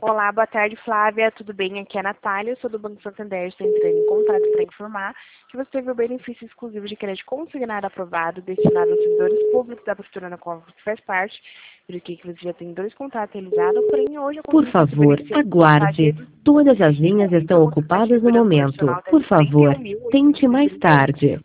Olá, boa tarde, Flávia. Tudo bem? Aqui é a Natália, eu sou do Banco Santander. Estou entrando em contato para informar que você teve o benefício exclusivo de crédito consignado aprovado destinado aos servidores públicos da prefeitura na qual você faz parte. Verifiquei que você já tem 2 contratos realizados, porém hoje eu Por consegui que você favor, beneficiou aguarde. Todas as linhas estão ocupadas no momento. Por favor, tente mais tarde.